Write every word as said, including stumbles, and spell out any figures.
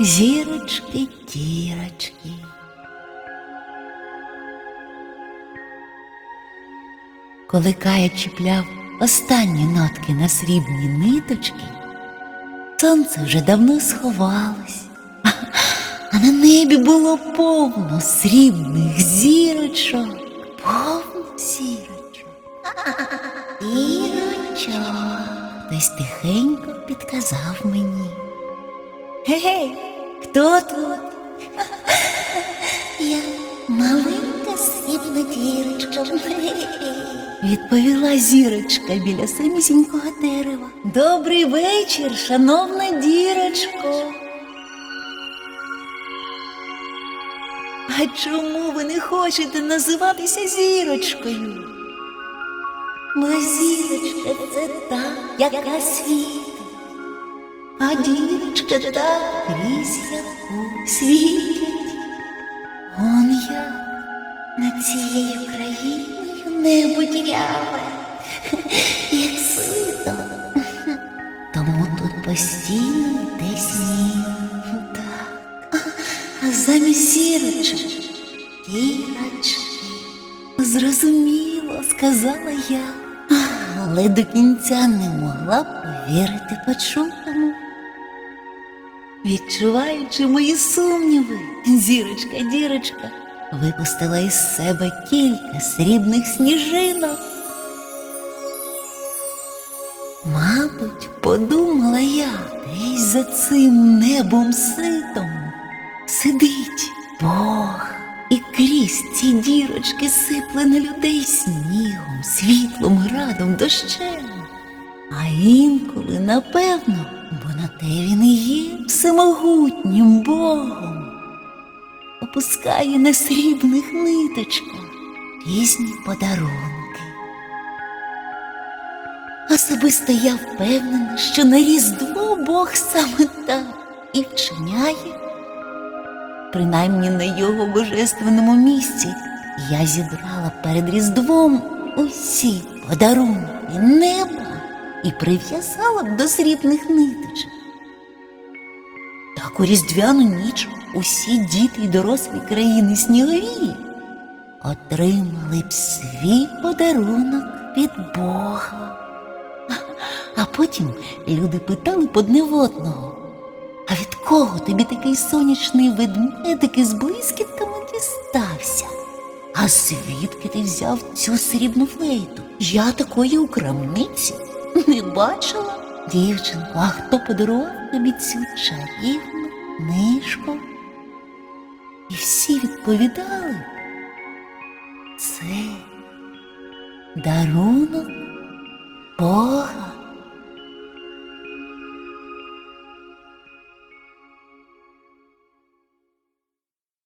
Зірочки, тірочки. Коли Кая чіпляв останні нотки на срібні ниточки, сонце вже давно сховалось, а на небі було повно срібних зірочок, повно зірочок. Зірочок, хтось тихенько підказав мені. Гей, хто тут? Я маленька срібна дірочка, відповіла зірочка біля самісінького дерева. Добрий вечір, шановна дірочко. А чому ви не хочете називатися зірочкою? Бо зірочка – це та, яка світить, а дірочка та, крізь яку світить. Он я над цією країною небо діряве, як сито. Тому тут постійно йде сніг. Так, а замість зірочок – дірочки. Зрозуміло, сказала я, але до кінця не могла повірити почутому. Відчуваючи мої сумніви, зірочка-дірочка випустила із себе кілька срібних сніжинок. Мабуть, подумала я, десь за цим небом ситом сидить Бог, і крізь ці дірочки сипле на людей снігом, світлом, градом, дощем. А інколи, напевно, бо на те він і є всемогутнім Богом, опускає на срібних ниточках різні подарунки. Особисто я впевнена, що на Різдво Бог саме так і вчиняє. Принаймні на його божественному місці я зібрала перед Різдвом усі подарунки неба і прив'язала б до срібних ниточок. Так у різдвяну ніч усі діти й дорослі країни снігові отримали б свій подарунок від Бога. А потім люди питали б одне в одного: а від кого тобі такий сонячний ведмедик із блискітками дістався? А звідки ти взяв цю срібну флейту? Я такої у крамниці не бачила. Дівчинко, а хто подарував тобі цю чарівну книжку? І всі відповідали: це дарунок Бога.